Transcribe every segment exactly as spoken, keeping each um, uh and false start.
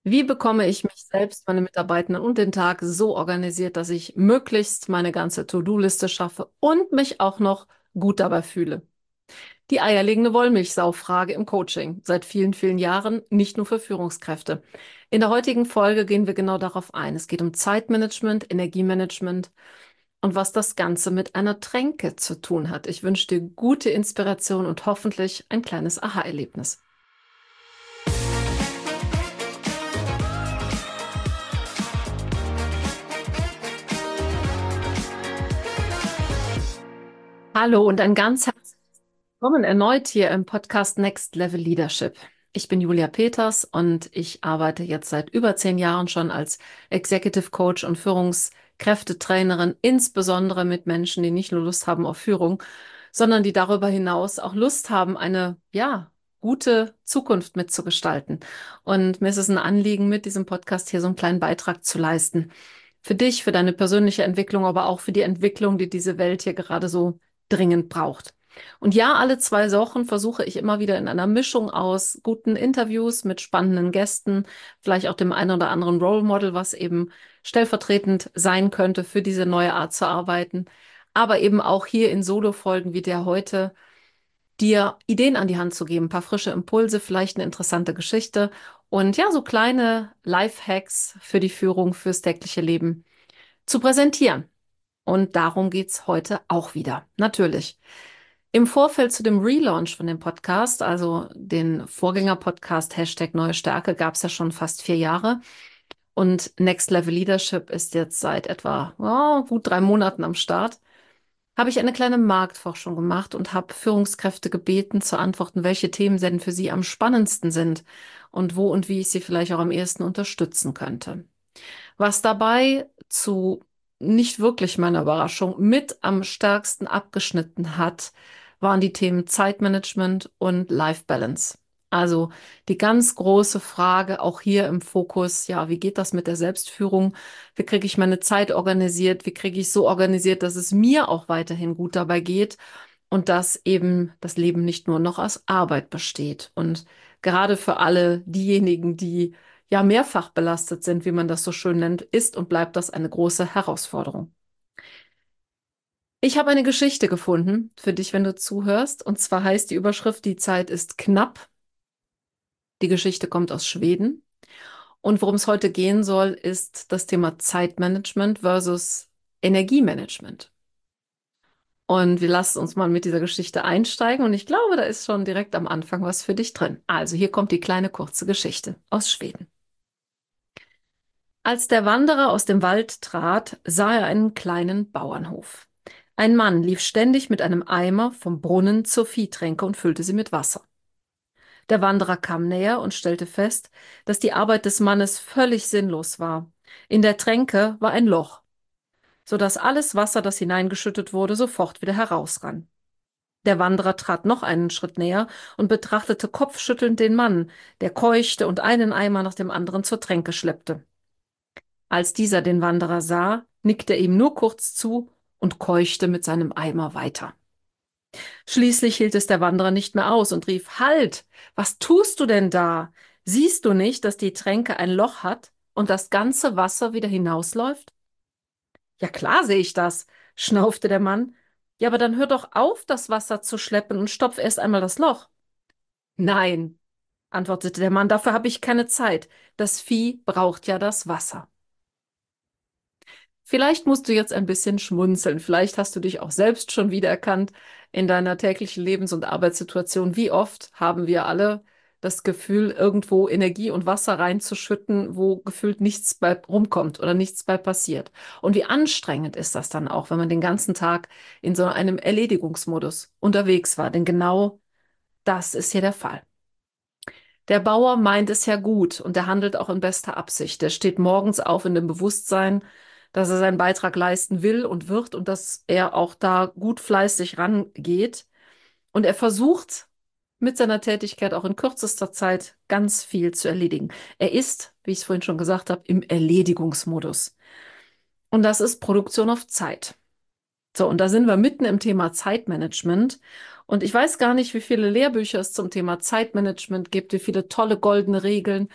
Wie bekomme ich mich selbst, meine Mitarbeitenden und den Tag so organisiert, dass ich möglichst meine ganze To-Do-Liste schaffe und mich auch noch gut dabei fühle? Die eierlegende Wollmilchsau-Frage im Coaching seit vielen, vielen Jahren, nicht nur für Führungskräfte. In der heutigen Folge gehen wir genau darauf ein. Es geht um Zeitmanagement, Energiemanagement und was das Ganze mit einer Tränke zu tun hat. Ich wünsche dir gute Inspiration und hoffentlich ein kleines Aha-Erlebnis. Hallo und ein ganz herzliches Willkommen erneut hier im Podcast Next Level Leadership. Ich bin Julia Peters und ich arbeite jetzt seit über zehn Jahren schon als Executive Coach und Führungskräftetrainerin, insbesondere mit Menschen, die nicht nur Lust haben auf Führung, sondern die darüber hinaus auch Lust haben, eine, ja, gute Zukunft mitzugestalten. Und mir ist es ein Anliegen, mit diesem Podcast hier so einen kleinen Beitrag zu leisten. Für dich, für deine persönliche Entwicklung, aber auch für die Entwicklung, die diese Welt hier gerade so dringend braucht. Und ja, alle zwei Wochen versuche ich immer wieder in einer Mischung aus guten Interviews mit spannenden Gästen, vielleicht auch dem einen oder anderen Role Model, was eben stellvertretend sein könnte für diese neue Art zu arbeiten, aber eben auch hier in Solo-Folgen wie der heute, dir Ideen an die Hand zu geben, ein paar frische Impulse, vielleicht eine interessante Geschichte und ja, so kleine Life-Hacks für die Führung, fürs tägliche Leben zu präsentieren. Und darum geht's heute auch wieder. Natürlich. Im Vorfeld zu dem Relaunch von dem Podcast, also den Vorgänger-Podcast Hashtag Neue Stärke, gab es ja schon fast vier Jahre. Und Next Level Leadership ist jetzt seit etwa oh, gut drei Monaten am Start. Habe ich eine kleine Marktforschung gemacht und habe Führungskräfte gebeten zu antworten, welche Themen denn für sie am spannendsten sind und wo und wie ich sie vielleicht auch am ehesten unterstützen könnte. Was dabei zu nicht wirklich meiner Überraschung mit am stärksten abgeschnitten hat, waren die Themen Zeitmanagement und Life Balance. Also die ganz große Frage, auch hier im Fokus, ja, wie geht das mit der Selbstführung? Wie kriege ich meine Zeit organisiert? Wie kriege ich so organisiert, dass es mir auch weiterhin gut dabei geht und dass eben das Leben nicht nur noch aus Arbeit besteht? Und gerade für alle diejenigen, die ja mehrfach belastet sind, wie man das so schön nennt, ist und bleibt das eine große Herausforderung. Ich habe eine Geschichte gefunden für dich, wenn du zuhörst. Und zwar heißt die Überschrift, die Zeit ist knapp. Die Geschichte kommt aus Schweden. Und worum es heute gehen soll, ist das Thema Zeitmanagement versus Energiemanagement. Und wir lassen uns mal mit dieser Geschichte einsteigen. Und ich glaube, da ist schon direkt am Anfang was für dich drin. Also hier kommt die kleine kurze Geschichte aus Schweden. Als der Wanderer aus dem Wald trat, sah er einen kleinen Bauernhof. Ein Mann lief ständig mit einem Eimer vom Brunnen zur Viehtränke und füllte sie mit Wasser. Der Wanderer kam näher und stellte fest, dass die Arbeit des Mannes völlig sinnlos war. In der Tränke war ein Loch, so dass alles Wasser, das hineingeschüttet wurde, sofort wieder herausrann. Der Wanderer trat noch einen Schritt näher und betrachtete kopfschüttelnd den Mann, der keuchte und einen Eimer nach dem anderen zur Tränke schleppte. Als dieser den Wanderer sah, nickte er ihm nur kurz zu und keuchte mit seinem Eimer weiter. Schließlich hielt es der Wanderer nicht mehr aus und rief: Halt! Was tust du denn da? Siehst du nicht, dass die Tränke ein Loch hat und das ganze Wasser wieder hinausläuft? Ja, klar sehe ich das, schnaufte der Mann. Ja, aber dann hör doch auf, das Wasser zu schleppen und stopf erst einmal das Loch. Nein, antwortete der Mann, dafür habe ich keine Zeit. Das Vieh braucht ja das Wasser. Vielleicht musst du jetzt ein bisschen schmunzeln. Vielleicht hast du dich auch selbst schon wiedererkannt in deiner täglichen Lebens- und Arbeitssituation. Wie oft haben wir alle das Gefühl, irgendwo Energie und Wasser reinzuschütten, wo gefühlt nichts bei rumkommt oder nichts bei passiert? Und wie anstrengend ist das dann auch, wenn man den ganzen Tag in so einem Erledigungsmodus unterwegs war? Denn genau das ist hier der Fall. Der Bauer meint es ja gut und er handelt auch in bester Absicht. Er steht morgens auf in dem Bewusstsein, dass er seinen Beitrag leisten will und wird und dass er auch da gut fleißig rangeht. Und er versucht mit seiner Tätigkeit auch in kürzester Zeit ganz viel zu erledigen. Er ist, wie ich es vorhin schon gesagt habe, im Erledigungsmodus. Und das ist Produktion auf Zeit. So, und da sind wir mitten im Thema Zeitmanagement. Und ich weiß gar nicht, wie viele Lehrbücher es zum Thema Zeitmanagement gibt, wie viele tolle goldene Regeln.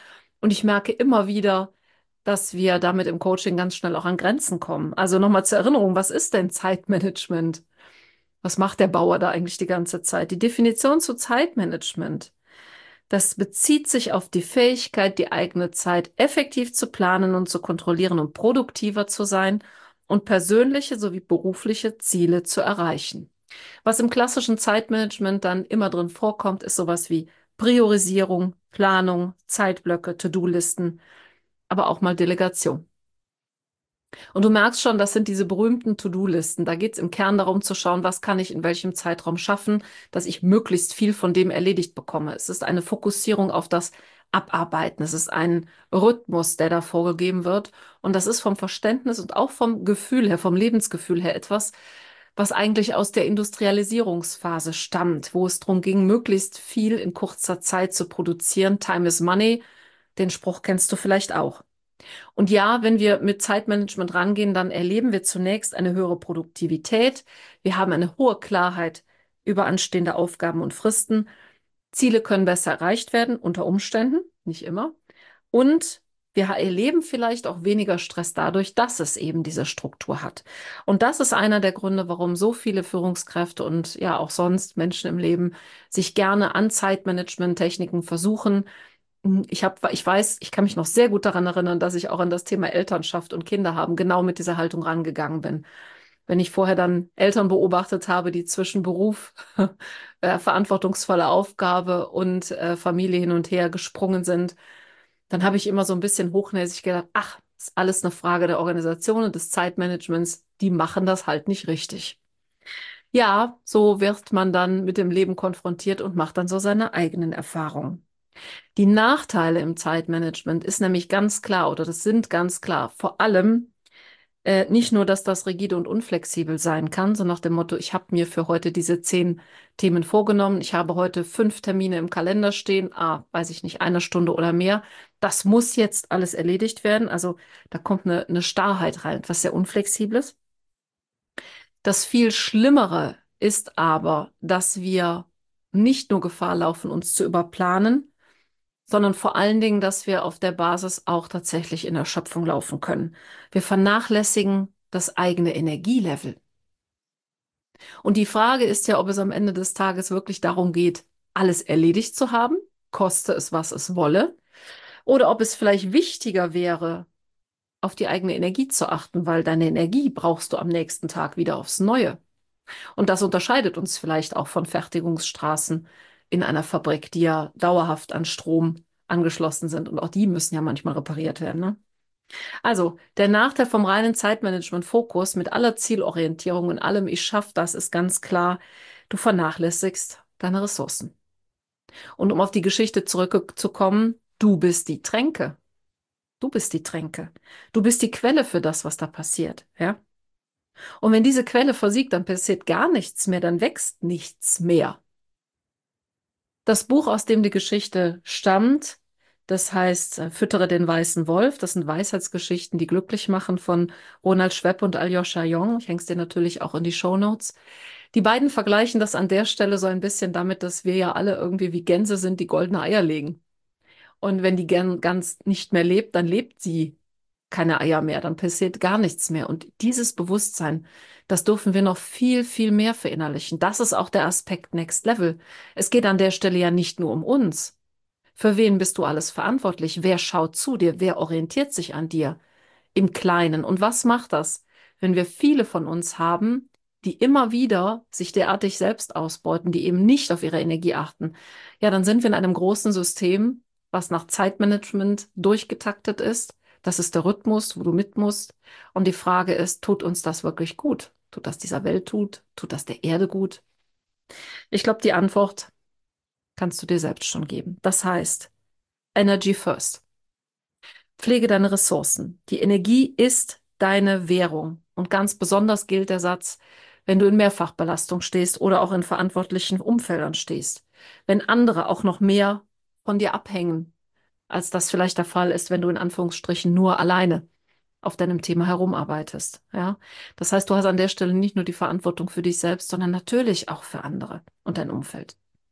Und ich merke immer wieder, dass wir damit im Coaching ganz schnell auch an Grenzen kommen. Also nochmal zur Erinnerung, was ist denn Zeitmanagement? Was macht der Bauer da eigentlich die ganze Zeit? Die Definition zu Zeitmanagement, das bezieht sich auf die Fähigkeit, die eigene Zeit effektiv zu planen und zu kontrollieren und produktiver zu sein und persönliche sowie berufliche Ziele zu erreichen. Was im klassischen Zeitmanagement dann immer drin vorkommt, ist sowas wie Priorisierung, Planung, Zeitblöcke, To-Do-Listen, aber auch mal Delegation. Und du merkst schon, das sind diese berühmten To-Do-Listen. Da geht es im Kern darum zu schauen, was kann ich in welchem Zeitraum schaffen, dass ich möglichst viel von dem erledigt bekomme. Es ist eine Fokussierung auf das Abarbeiten. Es ist ein Rhythmus, der da vorgegeben wird. Und das ist vom Verständnis und auch vom Gefühl her, vom Lebensgefühl her etwas, was eigentlich aus der Industrialisierungsphase stammt, wo es darum ging, möglichst viel in kurzer Zeit zu produzieren. Time is money. Den Spruch kennst du vielleicht auch. Und ja, wenn wir mit Zeitmanagement rangehen, dann erleben wir zunächst eine höhere Produktivität. Wir haben eine hohe Klarheit über anstehende Aufgaben und Fristen. Ziele können besser erreicht werden, unter Umständen, nicht immer. Und wir erleben vielleicht auch weniger Stress dadurch, dass es eben diese Struktur hat. Und das ist einer der Gründe, warum so viele Führungskräfte und ja auch sonst Menschen im Leben sich gerne an Zeitmanagement-Techniken versuchen. Ich habe, ich weiß, ich kann mich noch sehr gut daran erinnern, dass ich auch an das Thema Elternschaft und Kinder haben genau mit dieser Haltung rangegangen bin. Wenn ich vorher dann Eltern beobachtet habe, die zwischen Beruf, äh, verantwortungsvolle Aufgabe und äh, Familie hin und her gesprungen sind, dann habe ich immer so ein bisschen hochnäsig gedacht, ach, ist alles eine Frage der Organisation und des Zeitmanagements. Die machen das halt nicht richtig. Ja, so wird man dann mit dem Leben konfrontiert und macht dann so seine eigenen Erfahrungen. Die Nachteile im Zeitmanagement ist nämlich ganz klar, oder das sind ganz klar, vor allem äh, nicht nur, dass das rigide und unflexibel sein kann, so nach dem Motto, ich habe mir für heute diese zehn Themen vorgenommen, ich habe heute fünf Termine im Kalender stehen, ah, weiß ich nicht, eine Stunde oder mehr. Das muss jetzt alles erledigt werden. Also da kommt eine, eine Starrheit rein, was sehr unflexibel ist. Das viel Schlimmere ist aber, dass wir nicht nur Gefahr laufen, uns zu überplanen, sondern vor allen Dingen, dass wir auf der Basis auch tatsächlich in Erschöpfung laufen können. Wir vernachlässigen das eigene Energielevel. Und die Frage ist ja, ob es am Ende des Tages wirklich darum geht, alles erledigt zu haben, koste es, was es wolle, oder ob es vielleicht wichtiger wäre, auf die eigene Energie zu achten, weil deine Energie brauchst du am nächsten Tag wieder aufs Neue. Und das unterscheidet uns vielleicht auch von Fertigungsstraßen in einer Fabrik, die ja dauerhaft an Strom angeschlossen sind. Und auch die müssen ja manchmal repariert werden, ne? Also, der Nachteil vom reinen Zeitmanagement-Fokus mit aller Zielorientierung und allem, ich schaffe das, ist ganz klar, du vernachlässigst deine Ressourcen. Und um auf die Geschichte zurückzukommen, du bist die Tränke. Du bist die Tränke. Du bist die Quelle für das, was da passiert, ja? Und wenn diese Quelle versiegt, dann passiert gar nichts mehr, dann wächst nichts mehr. Das Buch, aus dem die Geschichte stammt, das heißt äh, Füttere den weißen Wolf. Das sind Weisheitsgeschichten, die glücklich machen, von Ronald Schwepp und Aljoscha Jong. Ich hänge es dir natürlich auch in die Shownotes. Die beiden vergleichen das an der Stelle so ein bisschen damit, dass wir ja alle irgendwie wie Gänse sind, die goldene Eier legen. Und wenn die Gän Gans nicht mehr lebt, dann lebt sie keine Eier mehr, dann passiert gar nichts mehr. Und dieses Bewusstsein, das dürfen wir noch viel, viel mehr verinnerlichen. Das ist auch der Aspekt Next Level. Es geht an der Stelle ja nicht nur um uns. Für wen bist du alles verantwortlich? Wer schaut zu dir? Wer orientiert sich an dir im Kleinen? Und was macht das, wenn wir viele von uns haben, die immer wieder sich derartig selbst ausbeuten, die eben nicht auf ihre Energie achten? Ja, dann sind wir in einem großen System, was nach Zeitmanagement durchgetaktet ist. Das ist der Rhythmus, wo du mit musst. Und die Frage ist, tut uns das wirklich gut? Tut das dieser Welt gut? Tut das der Erde gut? Ich glaube, die Antwort kannst du dir selbst schon geben. Das heißt, Energy first. Pflege deine Ressourcen. Die Energie ist deine Währung. Und ganz besonders gilt der Satz, wenn du in Mehrfachbelastung stehst oder auch in verantwortlichen Umfeldern stehst. Wenn andere auch noch mehr von dir abhängen, als das vielleicht der Fall ist, wenn du in Anführungsstrichen nur alleine auf deinem Thema herumarbeitest. Ja? Das heißt, du hast an der Stelle nicht nur die Verantwortung für dich selbst, sondern natürlich auch für andere und dein Umfeld.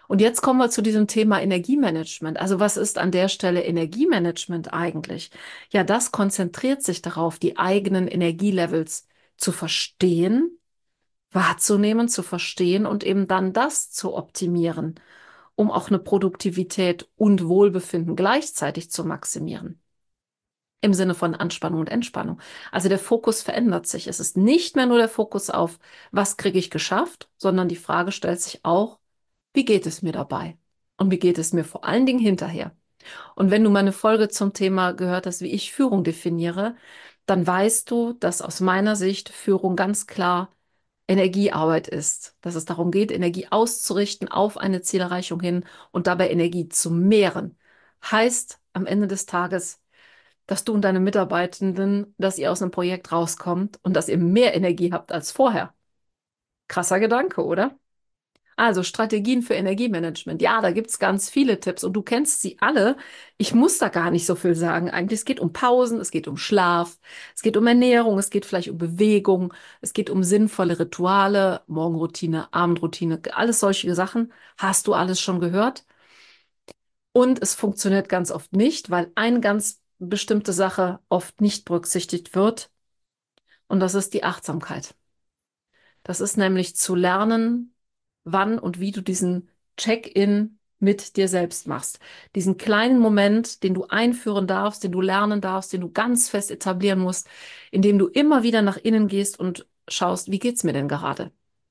Und jetzt kommen wir zu diesem Thema Energiemanagement. Also was ist an der Stelle Energiemanagement eigentlich? Ja, das konzentriert sich darauf, die eigenen Energielevels zu verstehen, wahrzunehmen, zu verstehen und eben dann das zu optimieren, um auch eine Produktivität und Wohlbefinden gleichzeitig zu maximieren. Im Sinne von Anspannung und Entspannung. Also der Fokus verändert sich. Es ist nicht mehr nur der Fokus auf, was kriege ich geschafft, sondern die Frage stellt sich auch, wie geht es mir dabei? Und wie geht es mir vor allen Dingen hinterher? Und wenn du meine Folge zum Thema gehört hast, wie ich Führung definiere, dann weißt du, dass aus meiner Sicht Führung ganz klar Energiearbeit ist. Dass es darum geht, Energie auszurichten auf eine Zielerreichung hin und dabei Energie zu mehren. Heißt am Ende des Tages, dass du und deine Mitarbeitenden, dass ihr aus einem Projekt rauskommt und dass ihr mehr Energie habt als vorher. Krasser Gedanke, oder? Also Strategien für Energiemanagement. Ja, da gibt's ganz viele Tipps und du kennst sie alle. Ich muss da gar nicht so viel sagen. Eigentlich, es geht um Pausen, es geht um Schlaf, es geht um Ernährung, es geht vielleicht um Bewegung, es geht um sinnvolle Rituale, Morgenroutine, Abendroutine, alles solche Sachen. Hast du alles schon gehört? Und es funktioniert ganz oft nicht, weil eine ganz bestimmte Sache oft nicht berücksichtigt wird und das ist die Achtsamkeit. Das ist nämlich zu lernen, wann und wie du diesen Check-in mit dir selbst machst. Diesen kleinen Moment, den du einführen darfst, den du lernen darfst, den du ganz fest etablieren musst, indem du immer wieder nach innen gehst und schaust, wie geht's mir denn gerade?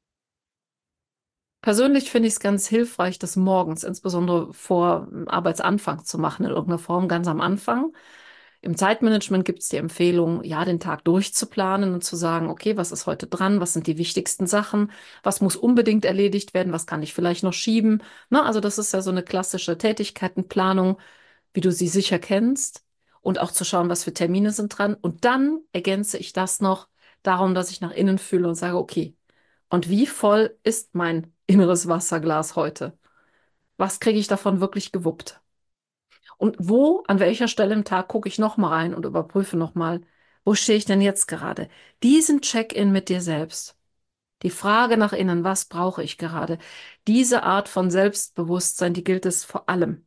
Persönlich finde ich es ganz hilfreich, das morgens, insbesondere vor Arbeitsanfang zu machen, in irgendeiner Form ganz am Anfang. Im Zeitmanagement gibt es die Empfehlung, ja, den Tag durchzuplanen und zu sagen, okay, was ist heute dran? Was sind die wichtigsten Sachen? Was muss unbedingt erledigt werden? Was kann ich vielleicht noch schieben? Na, also das ist ja so eine klassische Tätigkeitenplanung, wie du sie sicher kennst. Und auch zu schauen, was für Termine sind dran. Und dann ergänze ich das noch darum, dass ich nach innen fühle und sage, okay, und wie voll ist mein inneres Wasserglas heute? Was kriege ich davon wirklich gewuppt? Und wo, an welcher Stelle im Tag gucke ich nochmal rein und überprüfe nochmal, wo stehe ich denn jetzt gerade? Diesen Check-in mit dir selbst. Die Frage nach innen, was brauche ich gerade? Diese Art von Selbstbewusstsein, die gilt es vor allem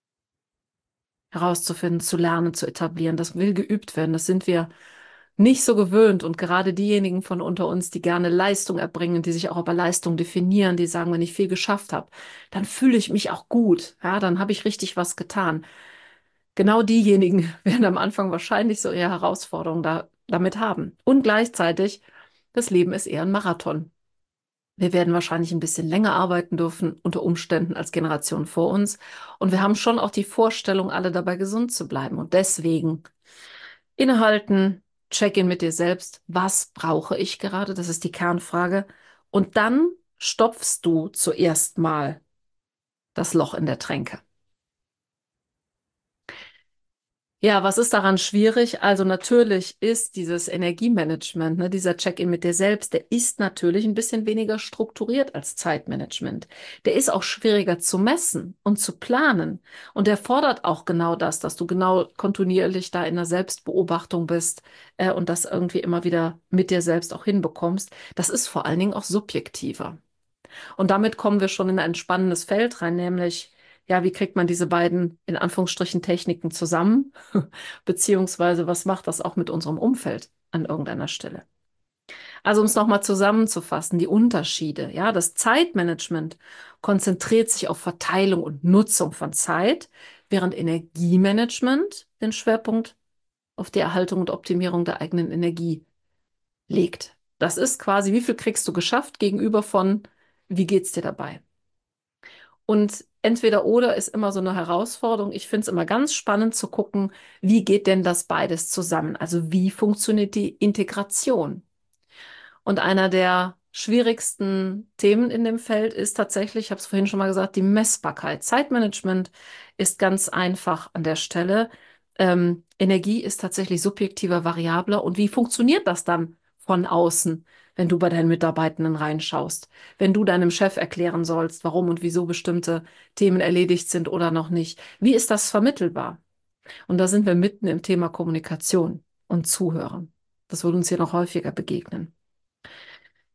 herauszufinden, zu lernen, zu etablieren. Das will geübt werden. Das sind wir nicht so gewöhnt. Und gerade diejenigen von unter uns, die gerne Leistung erbringen, die sich auch über Leistung definieren, die sagen, wenn ich viel geschafft habe, dann fühle ich mich auch gut. Ja, dann habe ich richtig was getan. Genau diejenigen werden am Anfang wahrscheinlich so eher Herausforderungen da, damit haben. Und gleichzeitig, das Leben ist eher ein Marathon. Wir werden wahrscheinlich ein bisschen länger arbeiten dürfen, unter Umständen als Generation vor uns. Und wir haben schon auch die Vorstellung, alle dabei gesund zu bleiben. Und deswegen innehalten, Check-in mit dir selbst. Was brauche ich gerade? Das ist die Kernfrage. Und dann stopfst du zuerst mal das Loch in der Tränke. Ja, was ist daran schwierig? Also natürlich ist dieses Energiemanagement, ne, dieser Check-in mit dir selbst, der ist natürlich ein bisschen weniger strukturiert als Zeitmanagement. Der ist auch schwieriger zu messen und zu planen. Und der fordert auch genau das, dass du genau kontinuierlich da in der Selbstbeobachtung bist, äh, und das irgendwie immer wieder mit dir selbst auch hinbekommst. Das ist vor allen Dingen auch subjektiver. Und damit kommen wir schon in ein spannendes Feld rein, nämlich, ja, wie kriegt man diese beiden, in Anführungsstrichen, Techniken zusammen? Beziehungsweise, was macht das auch mit unserem Umfeld an irgendeiner Stelle? Also, um es nochmal zusammenzufassen, die Unterschiede. Ja, das Zeitmanagement konzentriert sich auf Verteilung und Nutzung von Zeit, während Energiemanagement den Schwerpunkt auf die Erhaltung und Optimierung der eigenen Energie legt. Das ist quasi, wie viel kriegst du geschafft gegenüber von, wie geht's dir dabei? Und entweder oder ist immer so eine Herausforderung. Ich finde es immer ganz spannend zu gucken, wie geht denn das beides zusammen? Also wie funktioniert die Integration? Und einer der schwierigsten Themen in dem Feld ist tatsächlich, ich habe es vorhin schon mal gesagt, die Messbarkeit. Zeitmanagement ist ganz einfach an der Stelle. Ähm, Energie ist tatsächlich subjektiver, variabler. Und wie funktioniert das dann von außen, wenn du bei deinen Mitarbeitenden reinschaust? Wenn du deinem Chef erklären sollst, warum und wieso bestimmte Themen erledigt sind oder noch nicht? Wie ist das vermittelbar? Und da sind wir mitten im Thema Kommunikation und Zuhören. Das wird uns hier noch häufiger begegnen.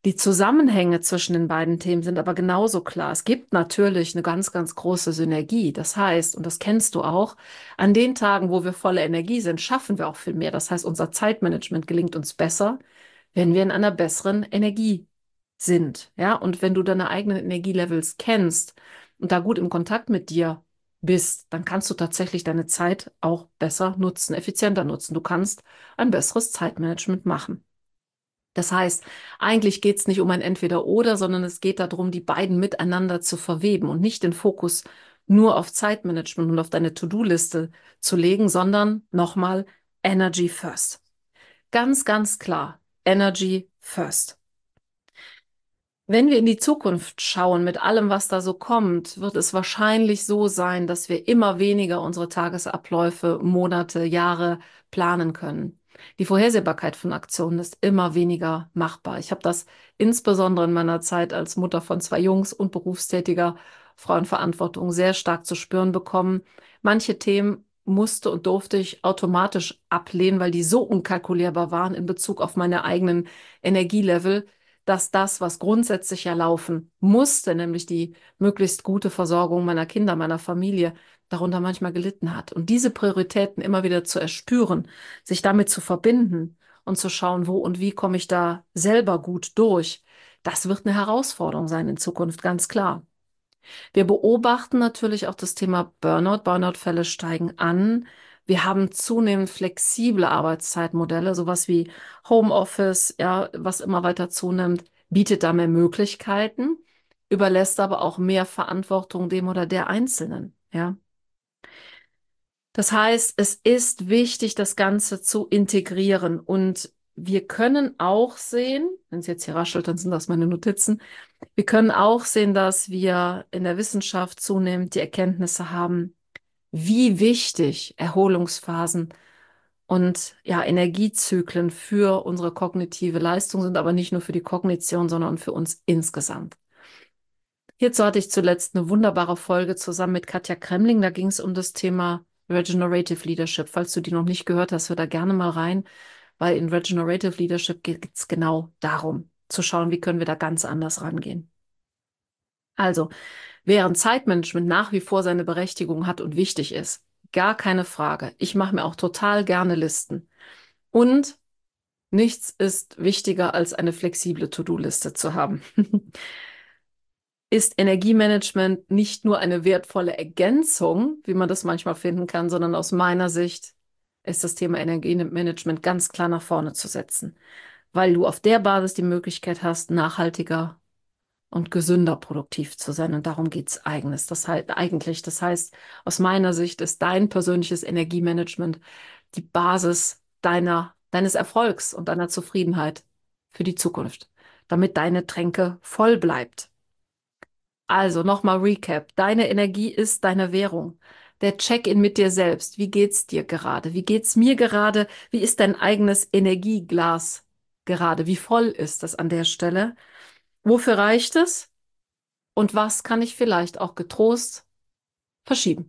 Die Zusammenhänge zwischen den beiden Themen sind aber genauso klar. Es gibt natürlich eine ganz, ganz große Synergie. Das heißt, und das kennst du auch, an den Tagen, wo wir voller Energie sind, schaffen wir auch viel mehr. Das heißt, unser Zeitmanagement gelingt uns besser, wenn wir in einer besseren Energie sind. Ja, und wenn du deine eigenen Energielevels kennst und da gut im Kontakt mit dir bist, dann kannst du tatsächlich deine Zeit auch besser nutzen, effizienter nutzen. Du kannst ein besseres Zeitmanagement machen. Das heißt, eigentlich geht es nicht um ein Entweder-Oder, sondern es geht darum, die beiden miteinander zu verweben und nicht den Fokus nur auf Zeitmanagement und auf deine To-Do-Liste zu legen, sondern nochmal Energy first. Ganz, ganz klar, Energy first. Wenn wir in die Zukunft schauen mit allem, was da so kommt, wird es wahrscheinlich so sein, dass wir immer weniger unsere Tagesabläufe, Monate, Jahre planen können. Die Vorhersehbarkeit von Aktionen ist immer weniger machbar. Ich habe das insbesondere in meiner Zeit als Mutter von zwei Jungs und berufstätiger Frau in Verantwortung sehr stark zu spüren bekommen. Manche Themen musste und durfte ich automatisch ablehnen, weil die so unkalkulierbar waren in Bezug auf meine eigenen Energielevel, dass das, was grundsätzlich ja laufen musste, nämlich die möglichst gute Versorgung meiner Kinder, meiner Familie, darunter manchmal gelitten hat. Und diese Prioritäten immer wieder zu erspüren, sich damit zu verbinden und zu schauen, wo und wie komme ich da selber gut durch, das wird eine Herausforderung sein in Zukunft, ganz klar. Wir beobachten natürlich auch das Thema Burnout. Burnout-Fälle steigen an. Wir haben zunehmend flexible Arbeitszeitmodelle, sowas wie Homeoffice, ja, was immer weiter zunimmt, bietet da mehr Möglichkeiten, überlässt aber auch mehr Verantwortung dem oder der Einzelnen, ja. Das heißt, es ist wichtig, das Ganze zu integrieren und wir können auch sehen, wenn es jetzt hier raschelt, dann sind das meine Notizen. Wir können auch sehen, dass wir in der Wissenschaft zunehmend die Erkenntnisse haben, wie wichtig Erholungsphasen und ja, Energiezyklen für unsere kognitive Leistung sind, aber nicht nur für die Kognition, sondern für uns insgesamt. Hierzu hatte ich zuletzt eine wunderbare Folge zusammen mit Katja Kremling. Da ging es um das Thema Regenerative Leadership. Falls du die noch nicht gehört hast, hör da gerne mal rein, weil in Regenerative Leadership geht es genau darum, zu schauen, wie können wir da ganz anders rangehen. Also, während Zeitmanagement nach wie vor seine Berechtigung hat und wichtig ist, gar keine Frage. Ich mache mir auch total gerne Listen. Und nichts ist wichtiger, als eine flexible To-Do-Liste zu haben. Ist Energiemanagement nicht nur eine wertvolle Ergänzung, wie man das manchmal finden kann, sondern aus meiner Sicht ist das Thema Energiemanagement ganz klar nach vorne zu setzen, weil du auf der Basis die Möglichkeit hast, nachhaltiger und gesünder produktiv zu sein. Und darum geht es eigentlich. Das heißt, eigentlich. Das heißt, aus meiner Sicht ist dein persönliches Energiemanagement die Basis deiner, deines Erfolgs und deiner Zufriedenheit für die Zukunft, damit deine Tränke voll bleibt. Also nochmal Recap. Deine Energie ist deine Währung. Der Check-in mit dir selbst. Wie geht's dir gerade? Wie geht's mir gerade? Wie ist dein eigenes Energieglas gerade? Wie voll ist es an der Stelle? Wofür reicht es? Und was kann ich vielleicht auch getrost verschieben?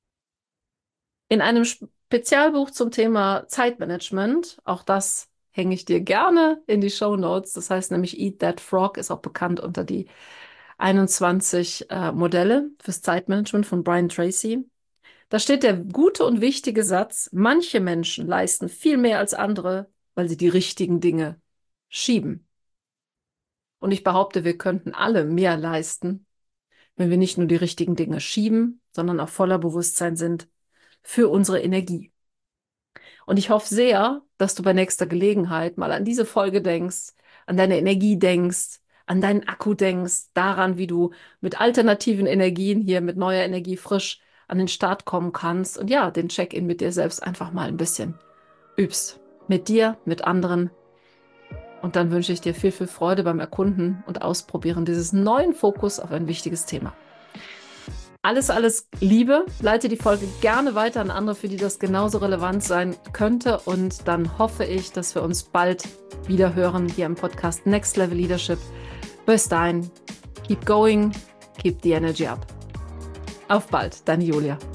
In einem Spezialbuch zum Thema Zeitmanagement, auch das hänge ich dir gerne in die Shownotes, das heißt nämlich Eat That Frog, ist auch bekannt unter die einundzwanzig äh, Modelle fürs Zeitmanagement von Brian Tracy. Da steht der gute und wichtige Satz, manche Menschen leisten viel mehr als andere, weil sie die richtigen Dinge schieben. Und ich behaupte, wir könnten alle mehr leisten, wenn wir nicht nur die richtigen Dinge schieben, sondern auch voller Bewusstsein sind für unsere Energie. Und ich hoffe sehr, dass du bei nächster Gelegenheit mal an diese Folge denkst, an deine Energie denkst, an deinen Akku denkst, daran, wie du mit alternativen Energien hier mit neuer Energie frisch an den Start kommen kannst und ja, den Check-in mit dir selbst einfach mal ein bisschen übst. Mit dir, mit anderen. Und dann wünsche ich dir viel, viel Freude beim Erkunden und Ausprobieren dieses neuen Fokus auf ein wichtiges Thema. Alles, alles Liebe. Leite die Folge gerne weiter an andere, für die das genauso relevant sein könnte. Und dann hoffe ich, dass wir uns bald wieder hören hier im Podcast Next Level Leadership. Bis dahin, keep going, keep the energy up. Auf bald, deine Julia.